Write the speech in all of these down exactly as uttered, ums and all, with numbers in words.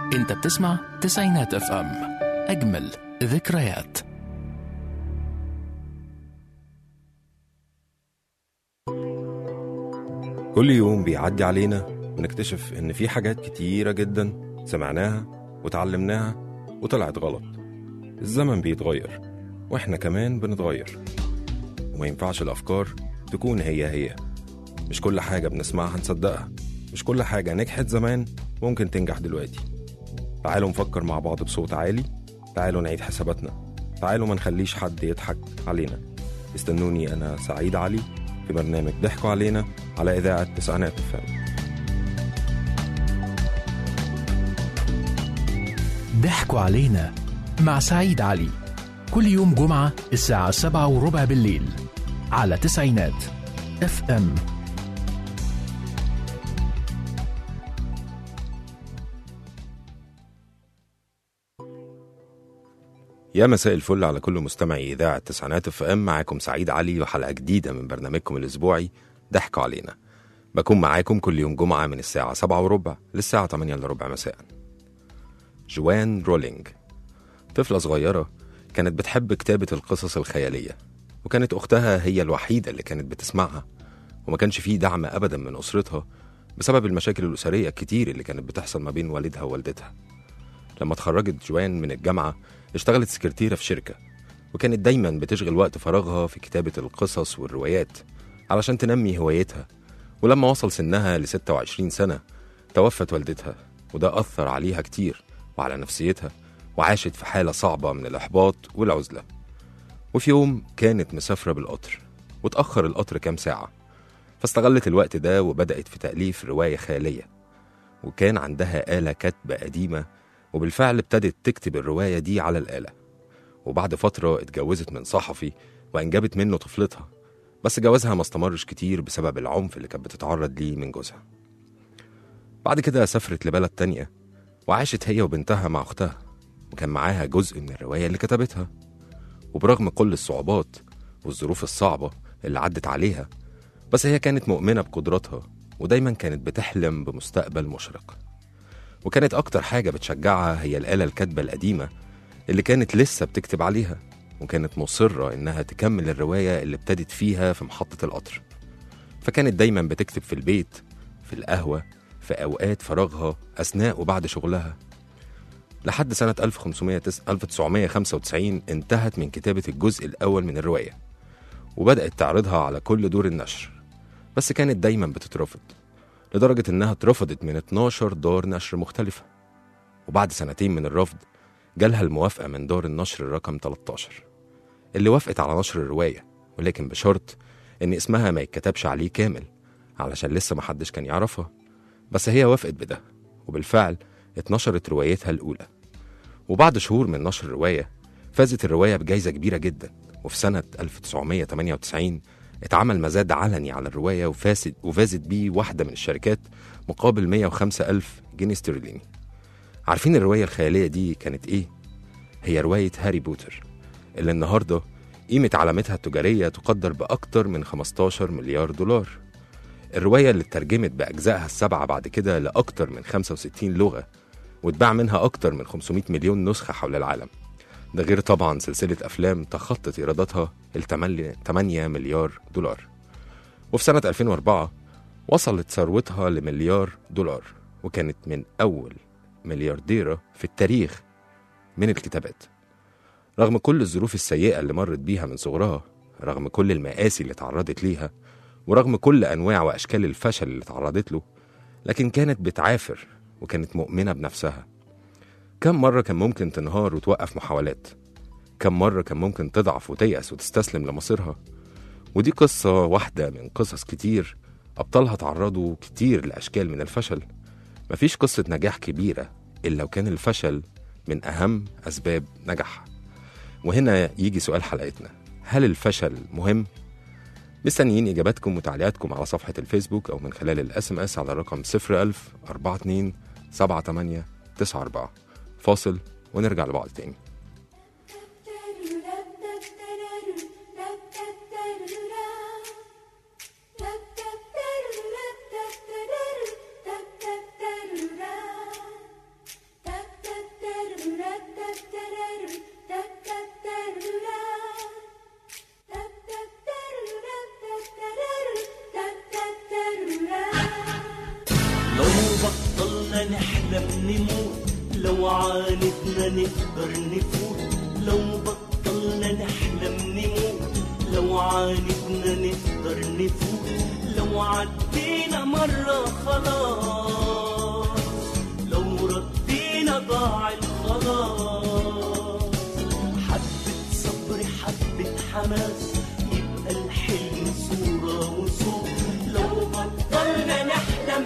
انت بتسمع تسعينات اف ام، اجمل ذكريات. كل يوم بيعدي علينا ونكتشف إن في حاجات كتيرة جدا سمعناها وتعلمناها وطلعت غلط. الزمن بيتغير وإحنا كمان بنتغير، وما ينفعش الأفكار تكون هي هي. مش كل حاجة بنسمعها نصدقها، مش كل حاجة نجحت زمان ممكن تنجح دلوقتي. تعالوا نفكر مع بعض بصوت عالي، تعالوا نعيد حساباتنا، تعالوا ما نخليش حد يضحك علينا. استنوني أنا سعيد علي في برنامج ضحكوا علينا على إذاعة تسعينات اف ام. ضحكوا علينا مع سعيد علي، كل يوم جمعة الساعة سبعة وربع بالليل على تسعينات اف ام. يا مساء الفل على كل مستمعي إذاعة تسعينات اف ام. معاكم سعيد علي وحلقة جديدة من برنامجكم الأسبوعي ضحكوا علينا. بكون معاكم كل يوم جمعة من الساعة سبعة وربع للساعة تمانية إلا ربع مساء. جوان رولينج طفلة صغيرة كانت بتحب كتابة القصص الخيالية، وكانت أختها هي الوحيدة اللي كانت بتسمعها، وما كانش فيه دعم أبدا من أسرتها بسبب المشاكل الأسرية الكتير اللي كانت بتحصل ما بين والدها ووالدتها. لما اتخرجت جوان من الجامعة اشتغلت سكرتيرة في شركة، وكانت دايما بتشغل وقت فراغها في كتابة القصص والروايات علشان تنمي هوايتها. ولما وصل سنها ل ستة وعشرين سنة توفت والدتها، وده أثر عليها كتير وعلى نفسيتها، وعاشت في حالة صعبة من الإحباط والعزلة. وفي يوم كانت مسافرة بالقطر، وتأخر القطر كام ساعة، فاستغلت الوقت ده وبدأت في تأليف رواية خيالية. وكان عندها آلة كتب قديمة، وبالفعل ابتدت تكتب الرواية دي على الآلة. وبعد فترة اتجوزت من صحفي وأنجبت منه طفلتها، بس جوازها ما استمرش كتير بسبب العنف اللي كانت بتتعرض ليه من جوزها. بعد كده سافرت لبلد تانية وعاشت هي وبنتها مع أختها، وكان معاها جزء من الرواية اللي كتبتها. وبرغم كل الصعوبات والظروف الصعبة اللي عدت عليها، بس هي كانت مؤمنة بقدراتها، ودايما كانت بتحلم بمستقبل مشرق. وكانت أكتر حاجة بتشجعها هي الآلة الكاتبة القديمة اللي كانت لسه بتكتب عليها، وكانت مصرة إنها تكمل الرواية اللي ابتدت فيها في محطة القطر. فكانت دايما بتكتب في البيت، في القهوة، في أوقات فراغها، أثناء وبعد شغلها، لحد سنة ألف وتسعمية وخمسة وتسعين انتهت من كتابة الجزء الأول من الرواية، وبدأت تعرضها على كل دور النشر. بس كانت دايما بتترفض، لدرجة إنها اترفضت من اتناشر دار نشر مختلفة. وبعد سنتين من الرفض جالها الموافقة من دار النشر رقم تلتاشر، اللي وافقت على نشر الرواية، ولكن بشرط إن اسمها ما يتكتبش عليه كامل، علشان لسه محدش كان يعرفها. بس هي وافقت بده، وبالفعل اتنشرت روايتها الأولى. وبعد شهور من نشر الرواية فازت الرواية بجائزة كبيرة جدا. وفي سنة ألف وتسعمية وتمانية وتسعين اتعمل مزاد علني على الرواية، وفازت وفازت بيه واحدة من الشركات مقابل مية وخمسة ألف جنيه استرليني. عارفين الرواية الخيالية دي كانت إيه؟ هي رواية هاري بوتر، اللي النهاردة قيمة علامتها التجارية تقدر بأكتر من خمستاشر مليار دولار. الرواية اللي اترجمت بأجزائها السبعة بعد كده لأكتر من خمسة وستين لغة، واتباع منها أكتر من خمسمية مليون نسخة حول العالم. ده غير طبعا سلسلة أفلام تخطت إيراداتها ل تمانية مليار دولار. وفي سنة ألفين وأربعة وصلت ثروتها لمليار دولار، وكانت من أول مليارديرة في التاريخ من الكتابات. رغم كل الظروف السيئة اللي مرت بيها من صغرها، رغم كل المآسي اللي تعرضت ليها، ورغم كل أنواع وأشكال الفشل اللي تعرضت له، لكن كانت بتعافر وكانت مؤمنة بنفسها. كم مرة كان ممكن تنهار وتوقف محاولات، كم مرة كان ممكن تضعف وتيأس وتستسلم لمصيرها. ودي قصة واحدة من قصص كتير أبطالها تعرضوا كتير لأشكال من الفشل. مفيش قصة نجاح كبيرة إلا وكان الفشل من أهم أسباب نجاحها. وهنا يجي سؤال حلقتنا: هل الفشل مهم؟ مستنيين إجاباتكم وتعليقاتكم على صفحة الفيسبوك أو من خلال الاس ام اس على رقم صفر ألف أربعة اتنين سبعة تمانية تسعة أربعة. فاصل ونرجع لبعض تاني. Da عاندنا نقدر نفوت، لو بطلنا نحلم نموت. لو عاندنا نقدر نفوت، لو عدينا مرة خلاص، لو ردينا ضاع الخلاص. حبة صبر حبة حماس يبقى الحلم صورة وصوت. لو بطلنا نحلم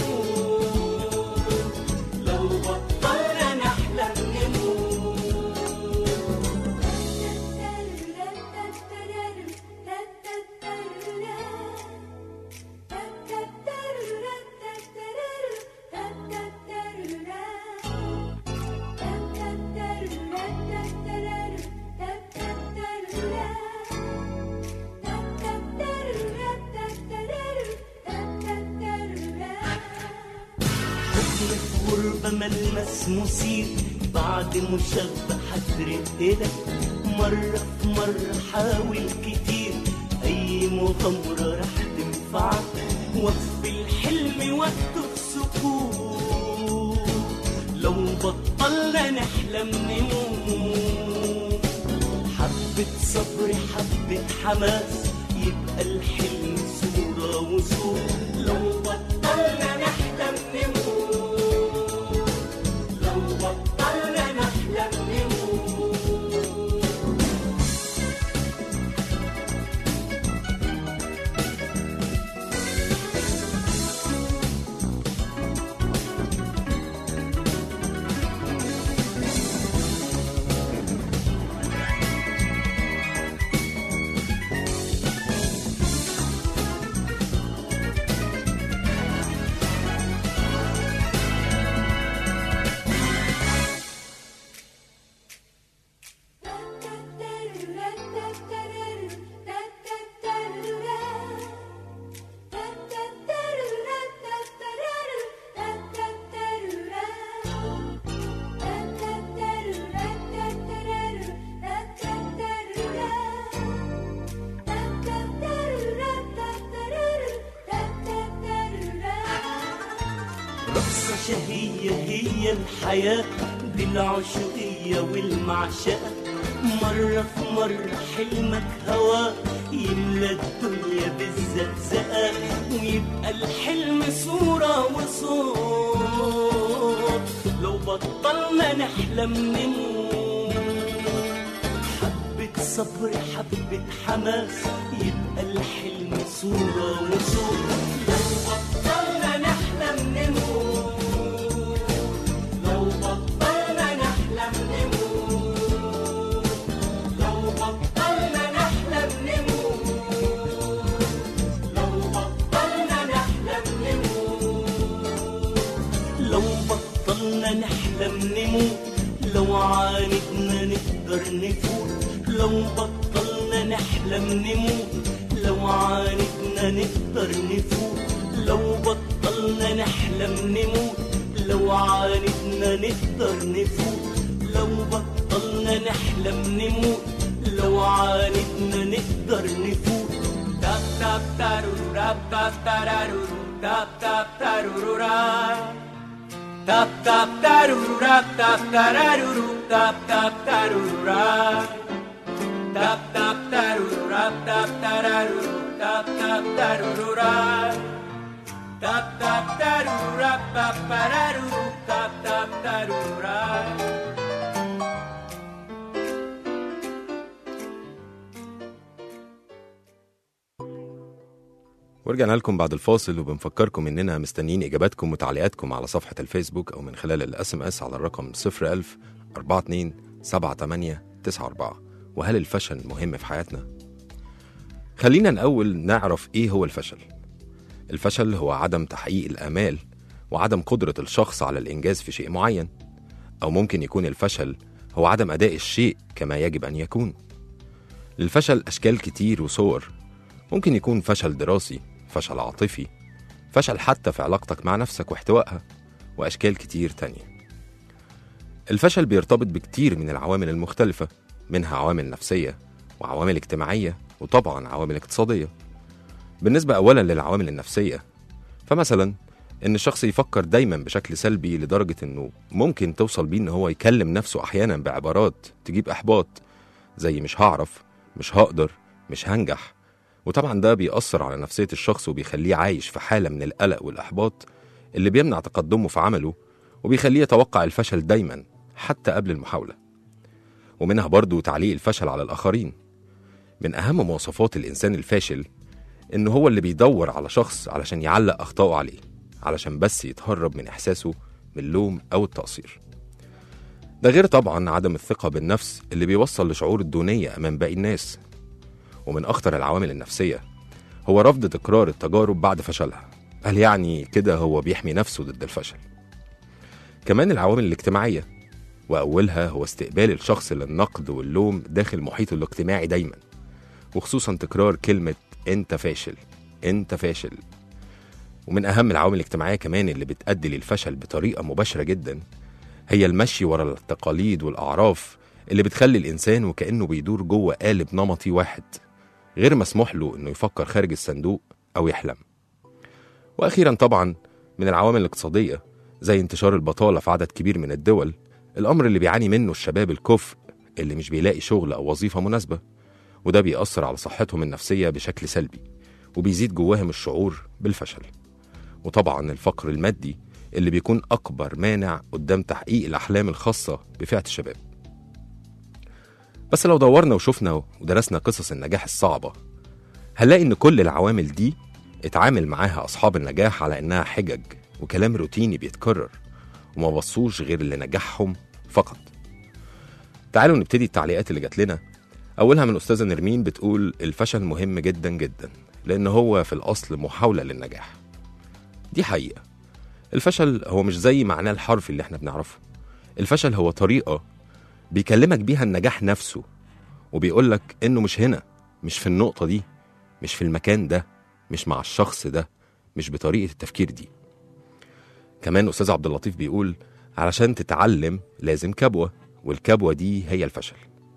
نموت، لو بطلنا نحلم نموت. غربة ملمس مثير بعد مشبحة رقلك. مرة في مرة حاول كتير، أي مغامرة رح تنفعك. وقف الحلم وقته في سكوت، لو بطلنا نحلم نموت. حبة صبر حبة حماس يبقى الحلم صورة وصوت. لو بطلنا نحلم نموت، لو بطلنا نحلم نموت. شهية هي الحياة دي العشقية والمعشقة. مرة في مرة حلمك هوا يملى الدنيا بالزقزقة، ويبقى الحلم صورة وصوت. لو بطلنا نحلم نموت. حبة صبر حبة حماس يبقى الحلم صورة وصوت. لو بطلنا نحلم نموت، لو بطلنا نحلم نموت، لو بطلنا نحلم نموت، لو بطلنا نحلم نموت. لو بطلنا نحلم نموت، لو عاندنا نقدر نفوت. لو بطلنا نحلم نموت، لو عاندنا نقدر نفوت. لو بطلنا نحلم نموت، لو عاندنا نقدر نفوت. لو بطلنا نحلم نموت، لو عاندنا نقدر نفوت. تاب تاب تارورا تاب تارورا تاب تاب تارورا تاب تاب تارورا تاب تارورا تاب تاب تارورا تاب تاب تارورا تاب تارورا تاب تاب تارورا tap tap tarura tap pararu tap tap tarura. ورجعنا لكم بعد الفاصل، وبنفكركم اننا مستنيين اجاباتكم وتعليقاتكم على صفحة الفيسبوك او من خلال الاس ام اس على الرقم صفر ألف أربعة اتنين سبعة تمانية تسعة أربعة. وهل الفشل مهم في حياتنا؟ خلينا الأول نعرف ايه هو الفشل. الفشل هو عدم تحقيق الآمال وعدم قدرة الشخص على الإنجاز في شيء معين، أو ممكن يكون الفشل هو عدم أداء الشيء كما يجب أن يكون. للفشل أشكال كتير وصور، ممكن يكون فشل دراسي، فشل عاطفي، فشل حتى في علاقتك مع نفسك واحتوائها، وأشكال كتير تانية. الفشل بيرتبط بكتير من العوامل المختلفة، منها عوامل نفسية وعوامل اجتماعية وطبعا عوامل اقتصادية. بالنسبة أولا للعوامل النفسية، فمثلا إن الشخص يفكر دايما بشكل سلبي لدرجة إنه ممكن توصل بيه إن هو يكلم نفسه أحيانا بعبارات تجيب إحباط، زي مش هعرف، مش هقدر، مش هنجح. وطبعا ده بيأثر على نفسية الشخص وبيخليه عايش في حالة من القلق والإحباط اللي بيمنع تقدمه في عمله وبيخليه يتوقع الفشل دايما حتى قبل المحاولة. ومنها برضو تعليق الفشل على الآخرين. من أهم مواصفات الإنسان الفاشل إنه هو اللي بيدور على شخص علشان يعلق أخطائه عليه، علشان بس يتهرب من إحساسه باللوم أو التقصير. ده غير طبعا عدم الثقة بالنفس اللي بيوصل لشعور الدونية أمام باقي الناس. ومن أخطر العوامل النفسية هو رفض تكرار التجارب بعد فشلها. هل يعني كده هو بيحمي نفسه ضد الفشل؟ كمان العوامل الاجتماعية، وأولها هو استقبال الشخص للنقد واللوم داخل محيطه الاجتماعي دايما، وخصوصا تكرار كلمة أنت فاشل، أنت فاشل. ومن أهم العوامل الاجتماعية كمان اللي بتؤدي للفشل بطريقة مباشرة جدا هي المشي ورا التقاليد والأعراف اللي بتخلي الإنسان وكأنه بيدور جوه قالب نمطي واحد، غير مسموح له إنه يفكر خارج الصندوق أو يحلم. وأخيرا طبعا من العوامل الاقتصادية زي انتشار البطالة في عدد كبير من الدول، الأمر اللي بيعاني منه الشباب الكفء اللي مش بيلاقي شغل أو وظيفة مناسبة، وده بيأثر على صحتهم النفسية بشكل سلبي وبيزيد جواهم الشعور بالفشل. وطبعا الفقر المادي اللي بيكون أكبر مانع قدام تحقيق الأحلام الخاصة بفئة الشباب. بس لو دورنا وشفنا ودرسنا قصص النجاح الصعبة هنلاقي إن كل العوامل دي اتعامل معاها أصحاب النجاح على إنها حجج وكلام روتيني بيتكرر، وما بصوش غير اللي نجحهم فقط. تعالوا نبتدي التعليقات اللي جات لنا. أولها من أستاذة نرمين بتقول الفشل مهم جدا جدا لأن هو في الأصل محاولة للنجاح. دي حقيقة. الفشل هو مش زي معناه الحرفي اللي احنا بنعرفه. الفشل هو طريقة بيكلمك بيها النجاح نفسه، وبيقولك إنه مش هنا، مش في النقطة دي، مش في المكان ده، مش مع الشخص ده، مش بطريقة التفكير دي. كمان أستاذ عبد اللطيف بيقول علشان تتعلم لازم كبوة، والكبوة دي هي الفشل.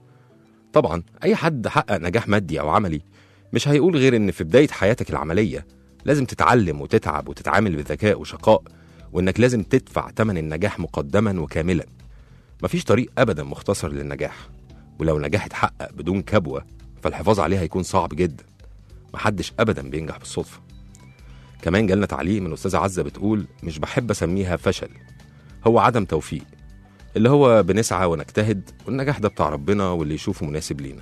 طبعا أي حد حقق نجاح مادي أو عملي مش هيقول غير إن في بداية حياتك العملية لازم تتعلم وتتعب وتتعامل بذكاء وشقاء، وإنك لازم تدفع ثمن النجاح مقدما وكاملا. مفيش طريق أبدا مختصر للنجاح، ولو نجاح اتحقق بدون كبوة فالحفاظ عليه هيكون صعب جدا. محدش أبدا بينجح بالصدفة. كمان جالنا تعليق من أستاذة عزة بتقول مش بحب أسميها فشل، هو عدم توفيق، اللي هو بنسعى ونجتهد والنجاح ده بتاع ربنا واللي يشوفه مناسب لينا.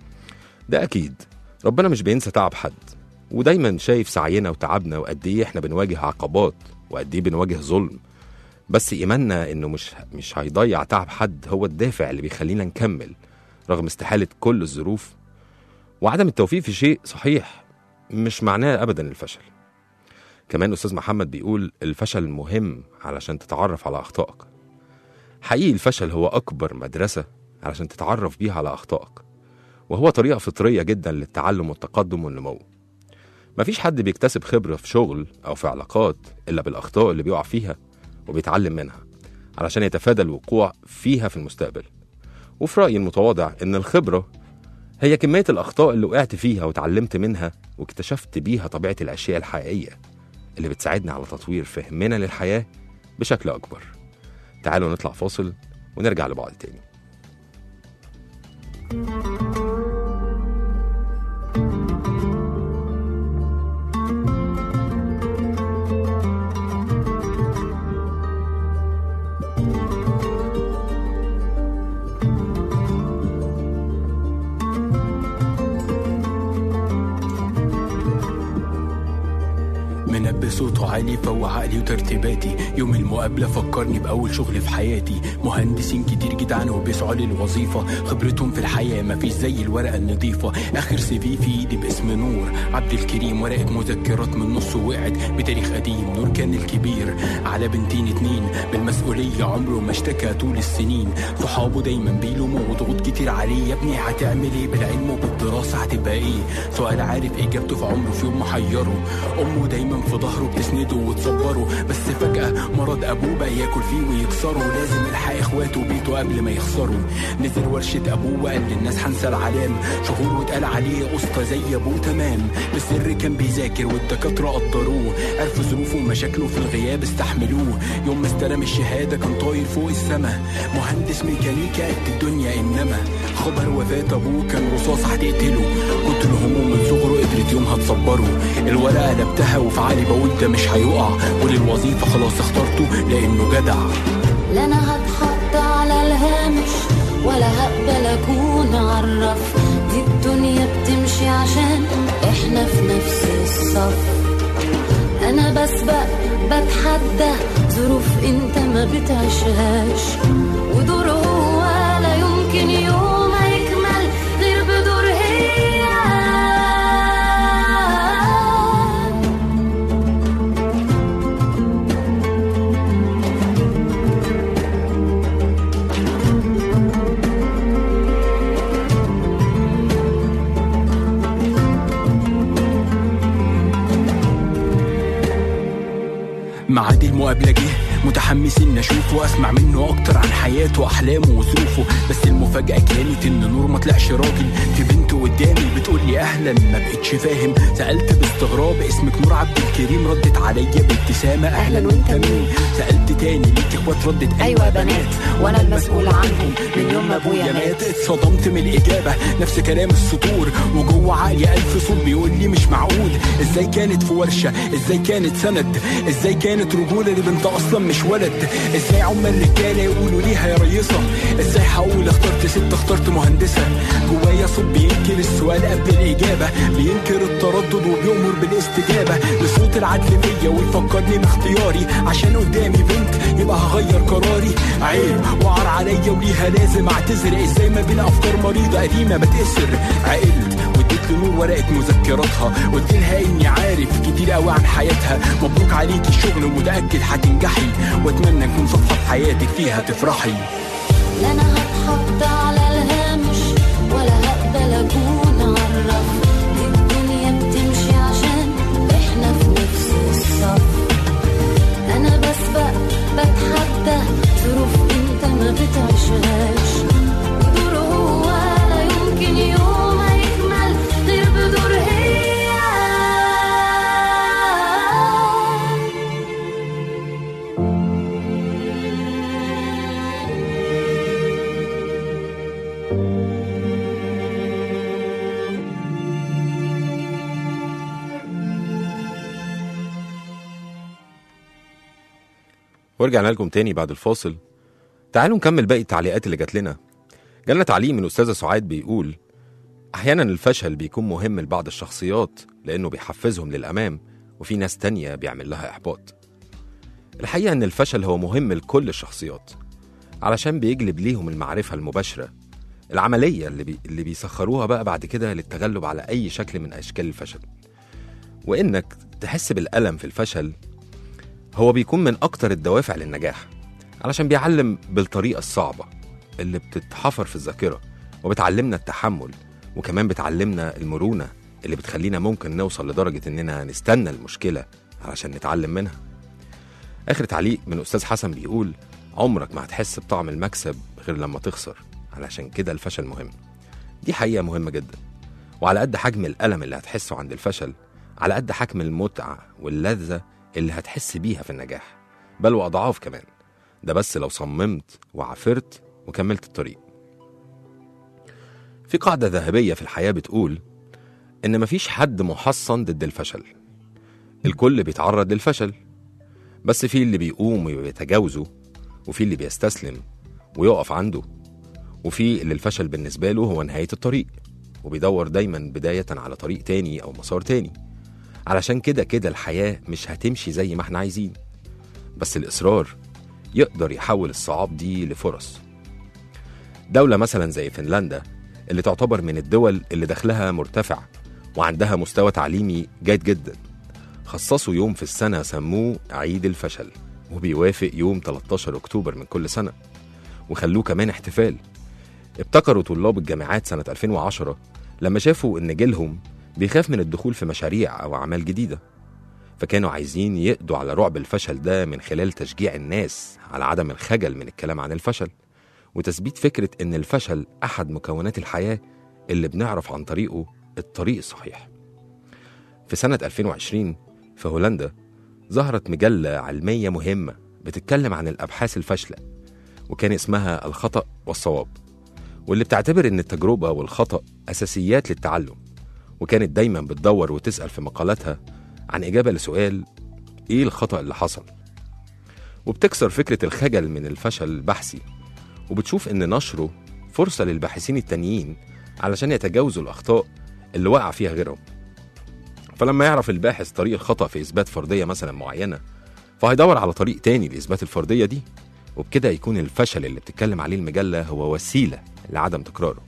ده أكيد ربنا مش بينسى تعب حد، ودايما شايف سعينا وتعبنا وقد ايه احنا بنواجه عقبات وقد ايه بنواجه ظلم. بس إيماننا إنه مش مش هيضيع تعب حد هو الدافع اللي بيخلينا نكمل رغم استحالة كل الظروف. وعدم التوفيق في شيء صحيح مش معناه أبدا الفشل. كمان أستاذ محمد بيقول الفشل مهم علشان تتعرف على أخطائك. حقيقي الفشل هو أكبر مدرسة علشان تتعرف بيها على أخطائك، وهو طريقة فطرية جدا للتعلم والتقدم والنمو. مفيش حد بيكتسب خبرة في شغل أو في علاقات إلا بالأخطاء اللي بيقع فيها وبيتعلم منها علشان يتفادى الوقوع فيها في المستقبل. وفي رأيي المتواضع إن الخبرة هي كمية الأخطاء اللي وقعت فيها وتعلمت منها واكتشفت بيها طبيعة الأشياء الحقيقية اللي بتساعدنا على تطوير فهمنا للحياة بشكل أكبر. تعالوا نطلع فاصل ونرجع لبعض تاني. صوته عالي فوق عقلي وترتيباتي. يوم المقابلة فكرني بأول شغل في حياتي. مهندسين كتير جدعان وبيسعوا للوظيفة، خبرتهم في الحياة مفيش زي الورقة النظيفة. آخر سي في ايدي باسم نور عبد الكريم، ورقة مذكرات من نص وقعت بتاريخ قديم. نور كان الكبير على بنتين اتنين، بالمسؤولية عمره ما اشتكى طول السنين. صحابه دايما بيلوموا وضغوط كتير عليه. يا ابني هتعمل ايه بالعلم وبالدراسة هتبقى ايه؟ سؤال عارف اجابته في عمره في يوم محيره. امه دايما في ظهره تكبروا بتسندوا وتصبروا، بس فجأة مرض أبوه بقى ياكل فيه ويكسره، لازم يلحق إخواته وبيته قبل ما يخسروا. نزل ورشة أبوه وقال للناس هنسى العلام، شهور واتقال عليه أسطى زي أبوه تمام. بالسر كان بيذاكر والدكاترة قدروه، عرفوا ظروفه ومشاكله في الغياب استحملوه. يوم ما استلم الشهادة كان طاير فوق السما، مهندس ميكانيكا قد الدنيا. إنما خبر وفاة أبوه كان رصاصة هتقتله، كنت الهموم من صغره قدرت يومها تصبره. الورقة قلبتها وفي عالي بقول ده مش هيقع، وللوظيفة خلاص اخترته لأنه جدع. لا أنا هتحط على الهامش ولا هقبل أكون عرف، دي الدنيا بتمشي عشان إحنا في نفس الصف. أنا بسبق بتحدى ظروف أنت ما بتعيشهاش، ودور هو لا يمكن يوم يكمل غير بدور هي. معاد المقابلة جه متحمسين نشوفه، اسمع منه اكتر عن حياته واحلامه وظروفه. بس المفاجأة كانت ان نور ما طلعش راجل، في بنت قدامي بتقول لي اهلا، ما بقتش فاهم سألت باستغراب اسمك نور عبد الكريم، ردت عليا بابتسامة اهلا وانت مين؟ سألت تاني ليك اخوات؟ ردت ايوه بنات وانا المسؤول عنهم من يوم ما ابويا مات. اتصدمت من الاجابة نفس كلام السطور، وجوه عقلي الف صوت بيقول لي مش معقول. ازاي كانت في ورشة، ازاي كانت سند، ازاي كانت رجولة لبنت اصلا مش ولد، ازاي عم الرجاله يقولوا ليها يا ريصه، ازاي هقول اخترت ست اخترت مهندسه. جوايا صوت بينكر السؤال قبل الاجابه، بينكر التردد وبيؤمر بالاستجابه لصوت العدل فيا ويفكرني باختياري، عشان قدامي بنت يبقى هغير قراري. عيب وعار عليا وليها لازم اعتذر، ازاي ما بين افكار مريضه قديمه بتأثر. عقلت واديت لنور ورقه مذكراتها، قلت لها اني عارف كتير قوي عن حياتها، مبروك عليكي الشغل ومتاكد هتنجحي، واتمنى نكون صفحه في حياتك فيها تفرحي. لا انا هتحط على الهامش ولا هقبل اكون عرف، دي الدنيا بتمشي عشان احنا في نفس الصف. انا بسبق بتحدى ظروف انت ما بتعيشهاش، ودور هو لا يمكن يوم يكمل غير بدور هي. ورجعنا لكم تاني بعد الفاصل. تعالوا نكمل باقي التعليقات اللي جات لنا. جالنا تعليق من أستاذة سعاد بيقول أحيانا الفشل بيكون مهم لبعض الشخصيات لأنه بيحفزهم للأمام، وفي ناس تانية بيعمل لها إحباط. الحقيقة أن الفشل هو مهم لكل الشخصيات علشان بيجلب ليهم المعرفة المباشرة العملية اللي, بي... اللي بيسخروها بقى بعد كده للتغلب على أي شكل من أشكال الفشل. وإنك تحس بالألم في الفشل هو بيكون من أكتر الدوافع للنجاح، علشان بيعلم بالطريقة الصعبة اللي بتتحفر في الذاكرة، وبتعلمنا التحمل، وكمان بتعلمنا المرونة اللي بتخلينا ممكن نوصل لدرجة إننا نستنى المشكلة علشان نتعلم منها. آخر تعليق من أستاذ حسن بيقول عمرك ما هتحس بطعم المكسب غير لما تخسر، علشان كده الفشل مهم. دي حقيقة مهمة جدا، وعلى قد حجم الألم اللي هتحسه عند الفشل على قد حجم المتعة واللذة اللي هتحس بيها في النجاح، بل وأضعاف كمان. ده بس لو صممت وعافرت وكملت الطريق. في قاعدة ذهبية في الحياة بتقول إن مفيش حد محصن ضد الفشل، الكل بيتعرض للفشل، بس في اللي بيقوم ويتجاوزه، وفي اللي بيستسلم ويقف عنده، وفي اللي الفشل بالنسبة له هو نهاية الطريق وبيدور دايما بداية على طريق تاني أو مسار تاني. علشان كده كده الحياة مش هتمشي زي ما احنا عايزين، بس الإصرار يقدر يحول الصعاب دي لفرص. دولة مثلا زي فنلندا اللي تعتبر من الدول اللي دخلها مرتفع وعندها مستوى تعليمي جيد جدا، خصصوا يوم في السنة سموه عيد الفشل، وبيوافق يوم ثلاثة عشر أكتوبر من كل سنة، وخلوه كمان احتفال. ابتكروا طلاب الجامعات سنة ألفين وعشرة لما شافوا إن جيلهم بيخاف من الدخول في مشاريع أو أعمال جديدة، فكانوا عايزين يقضوا على رعب الفشل ده من خلال تشجيع الناس على عدم الخجل من الكلام عن الفشل، وتثبيت فكرة إن الفشل أحد مكونات الحياة اللي بنعرف عن طريقه الطريق الصحيح. في سنة ألفين وعشرين في هولندا ظهرت مجلة علمية مهمة بتتكلم عن الأبحاث الفاشلة، وكان اسمها الخطأ والصواب، واللي بتعتبر إن التجربة والخطأ أساسيات للتعلم، وكانت دايما بتدور وتسأل في مقالاتها عن إجابة لسؤال إيه الخطأ اللي حصل، وبتكسر فكرة الخجل من الفشل البحثي، وبتشوف إن نشره فرصة للباحثين التانيين علشان يتجاوزوا الأخطاء اللي وقع فيها غيرهم. فلما يعرف الباحث طريق الخطأ في إثبات فرضية مثلا معينة، فهيدور على طريق تاني لإثبات الفرضية دي، وبكده يكون الفشل اللي بتتكلم عليه المجلة هو وسيلة لعدم تكراره.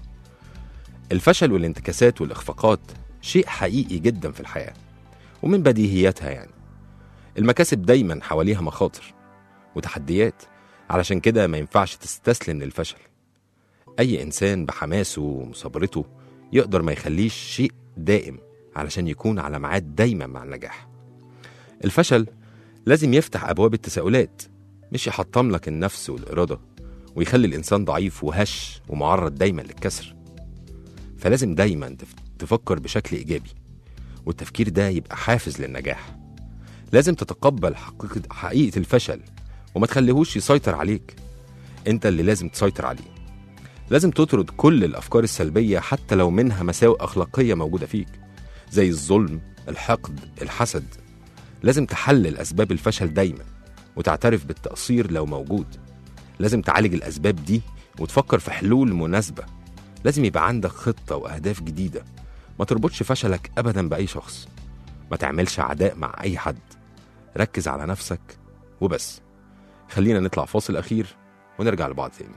الفشل والانتكاسات والإخفاقات شيء حقيقي جدا في الحياة، ومن بديهياتها يعني المكاسب دايما حواليها مخاطر وتحديات، علشان كده ما ينفعش تستسلم للفشل. أي إنسان بحماسه ومصابرته يقدر ما يخليش شيء دائم علشان يكون على ميعاد دايما مع النجاح. الفشل لازم يفتح أبواب التساؤلات، مش يحطم لك النفس والإرادة ويخلي الإنسان ضعيف وهش ومعرض دايما للكسر. فلازم دايما تفكر بشكل إيجابي، والتفكير ده يبقى حافز للنجاح. لازم تتقبل حقيقة, حقيقة الفشل وما تخليهوش يسيطر عليك، انت اللي لازم تسيطر عليه. لازم تطرد كل الأفكار السلبية حتى لو منها مساوئ أخلاقية موجودة فيك، زي الظلم، الحقد، الحسد. لازم تحلل أسباب الفشل دايما وتعترف بالتقصير لو موجود. لازم تعالج الأسباب دي وتفكر في حلول مناسبة. لازم يبقى عندك خطة وأهداف جديدة. ما تربطش فشلك أبدا بأي شخص، ما تعملش عداء مع أي حد، ركز على نفسك وبس. خلينا نطلع فاصل أخير ونرجع لبعض تاني.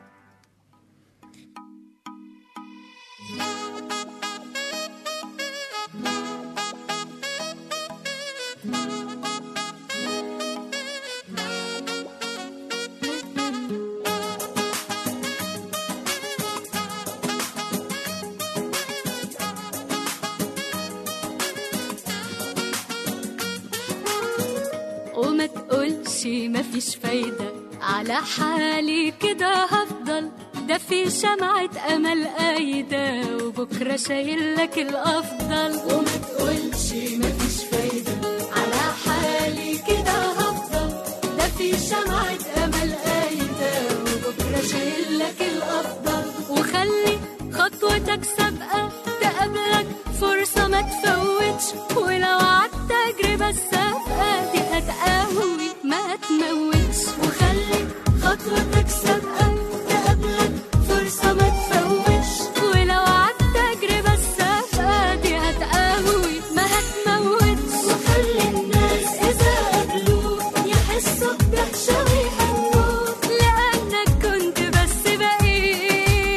وما تقولش مفيش فايدة، على حالي كده هفضل، ده في شمعة أمل قايدة وبكرة شايل لك الأفضل. وما تقولش مفيش فايدة، على حالي كده هفضل، ده في شمعة أمل قايدة وبكرة شايل لك الأفضل. وخلي خطوتك سابقة تقابلك فرصة ما تفوتش، ولو عدت تجربة السابقة دي هتقاوي ما تموتش. وخلي خطوتك سابقة تقابلك فرصة ما تفوتش، ولو عدت تجربة السابقة دي هتقاوي ما هتموتش. وخلي الناس إذا قابلوك يحسوا بدهشة ويهنوك، لأنك كنت بس بقيت.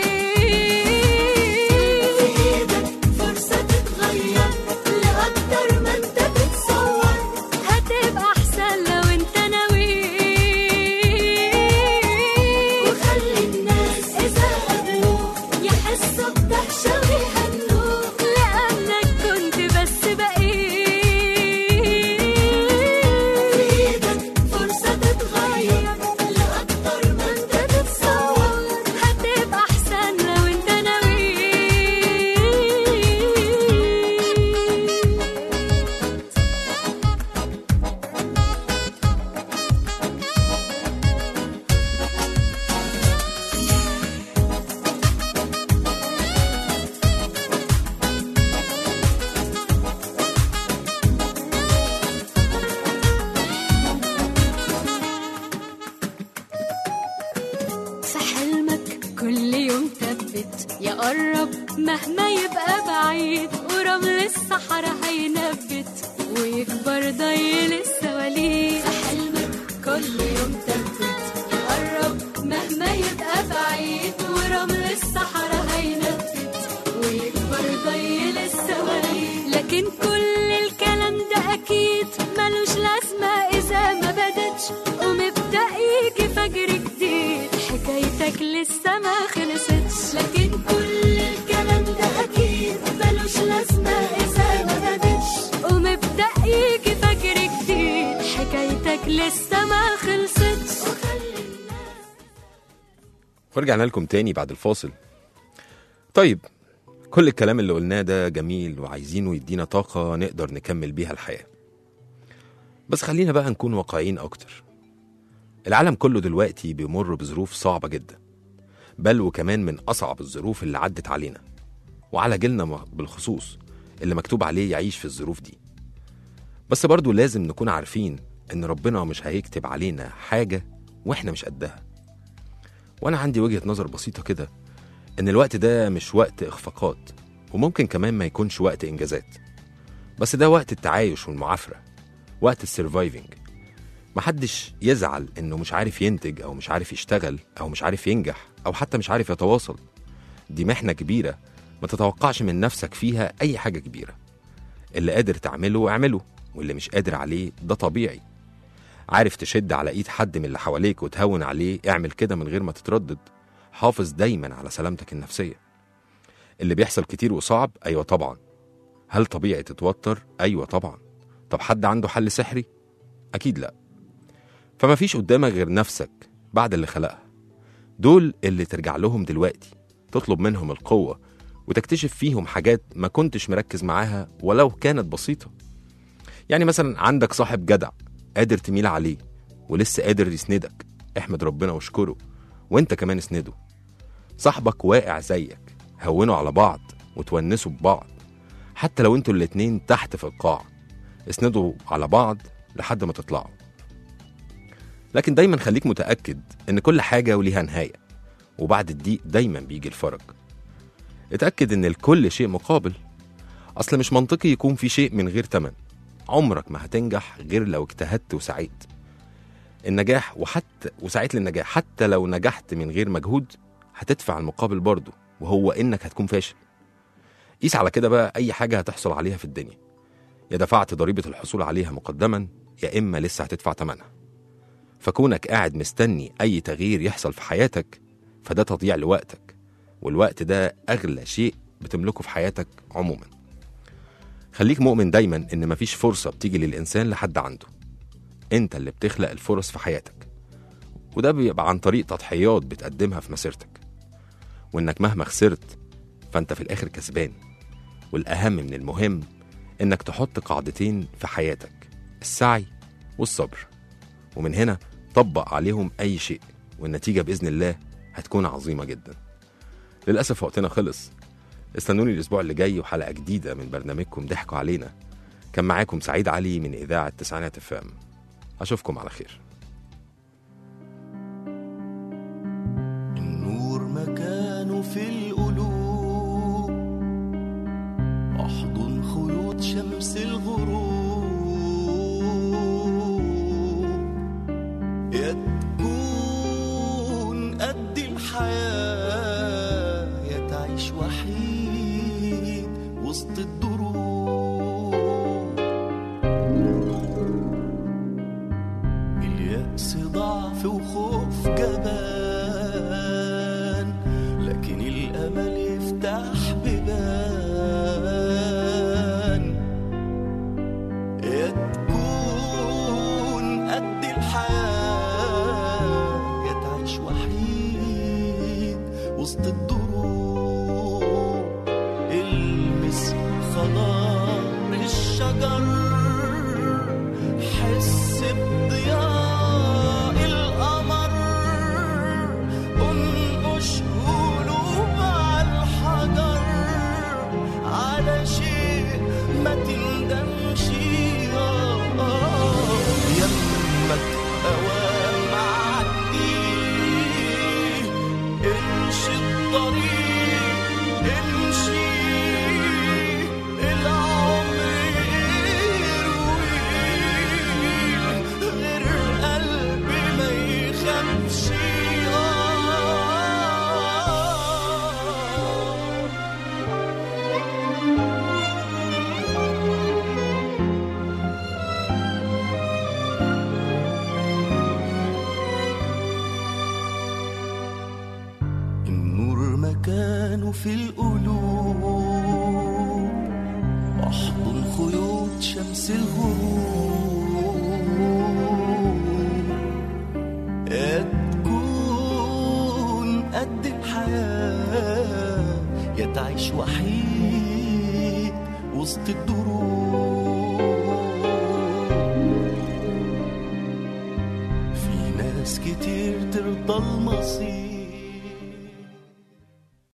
في إيدك فرصة تتغير لأكتر ما أنت تتصور، هتبقى أحسن لو أنت ناوي. وخلي الناس إذا قابلوك يحسوا بدهشة ويهنوك، لأنك كنت بس بقيت. في إيدك فرصة تتغير لأكتر ما أنت تتصور، هتبقى أحسن لو أنت ناوي. في حلمك كل يوم ثبت، يقرب مهما يبقى بعيد، ورمل الصحراء هينبت ويكبر ضيل السواليف. في حلمك كل يوم ثبت، يقرب مهما يبقى بعيد، ورمل الصحراء هينبت ويكبر ضيل السواليف. لكن كل الكلام ده أكيد ملوش لازمة إذا ما بدتش، ومبدأ يجي فجر جديد، حكايتك لسه ما خلصتش. لكن كل الكلام ده أكيد ملوش لازمة إذا ما بدتش، ومبدأ يجي فجر لسه ما خلصتش. ورجعنا لكم تاني بعد الفاصل. طيب، كل الكلام اللي قلناه ده جميل وعايزينه يدينا طاقة نقدر نكمل بيها الحياة، بس خلينا بقى نكون واقعيين أكتر. العالم كله دلوقتي بيمر بظروف صعبة جدا، بل وكمان من أصعب الظروف اللي عدت علينا وعلى جيلنا بالخصوص اللي مكتوب عليه يعيش في الظروف دي. بس برضو لازم نكون عارفين إن ربنا مش هيكتب علينا حاجة وإحنا مش قدها. وأنا عندي وجهة نظر بسيطة كده، إن الوقت ده مش وقت إخفاقات، وممكن كمان ما يكونش وقت إنجازات، بس ده وقت التعايش والمعافرة، وقت السيرفايفنج. محدش يزعل إنه مش عارف ينتج أو مش عارف يشتغل أو مش عارف ينجح أو حتى مش عارف يتواصل. دي محنة كبيرة ما تتوقعش من نفسك فيها أي حاجة كبيرة. اللي قادر تعمله اعمله، واللي مش قادر عليه ده طبيعي. عارف تشد على ايد حد من اللي حواليك وتهون عليه، اعمل كده من غير ما تتردد. حافظ دايما على سلامتك النفسية. اللي بيحصل كتير وصعب، ايوه طبعا. هل طبيعي تتوتر؟ ايوه طبعا. طب حد عنده حل سحري؟ اكيد لا. فما فيش قدامك غير نفسك بعد اللي خلقها. دول اللي ترجع لهم دلوقتي، تطلب منهم القوة وتكتشف فيهم حاجات ما كنتش مركز معاها ولو كانت بسيطة. يعني مثلا عندك صاحب جدع قادر تميل عليه ولسه قادر يسندك، احمد ربنا واشكره، وانت كمان اسنده. صاحبك واقع زيك، هونوا على بعض وتونسوا ببعض، حتى لو انتوا الاتنين تحت في القاع، اسندوا على بعض لحد ما تطلعوا. لكن دايما خليك متأكد ان كل حاجة وليها نهاية، وبعد الضيق دايما بيجي الفرج. اتأكد ان الكل شيء مقابل. اصل مش منطقي يكون في شيء من غير تمن. عمرك ما هتنجح غير لو اجتهدت وسعيت. النجاح وحتى وسعيت للنجاح، حتى لو نجحت من غير مجهود هتدفع المقابل برضه، وهو انك هتكون فاشل. قيس على كده بقى اي حاجة هتحصل عليها في الدنيا، يا دفعت ضريبة الحصول عليها مقدما، يا اما لسه هتدفع ثمنها. فكونك قاعد مستني اي تغيير يحصل في حياتك، فده تضييع لوقتك، والوقت ده اغلى شيء بتملكه في حياتك عموما. خليك مؤمن دايما ان مفيش فرصة بتيجي للإنسان لحد عنده. انت اللي بتخلق الفرص في حياتك، وده بيبقى عن طريق تضحيات بتقدمها في مسيرتك. وانك مهما خسرت فانت في الآخر كسبان. والأهم من المهم انك تحط قاعدتين في حياتك: السعي والصبر، ومن هنا طبق عليهم أي شيء، والنتيجة بإذن الله هتكون عظيمة جدا. للأسف وقتنا خلص. استنوني الأسبوع اللي جاي وحلقة جديدة من برنامجكم ضحكوا علينا. كان معاكم سعيد علي من إذاعة تسعينات اف ام. أشوفكم على خير. النور مكانه في القلوب، أحضن خيوط شمس الغروب، يا تكون قد الحياة يا تعيش وحيد وسط الدروب. اليأس ضعف وخوف جبان، لكن الأمل يفتح بيبان. يا تكون قد الحياة يا تعيش وحيد وسط الدروب. المس خضار الشجر، حس بضياء القمر، انقش قلوب على الحجر، على شيء ما تندمش. يمك أوام عدي، امشي الطريق امشي، العمر يروي غير قلبي ما يخافش. النور مكانه في القلوب، أحضن خيوط شمس الغروب، قد الحياة، يا تعيش وحيد وسط الدروب. في ناس كتير ترضى المصير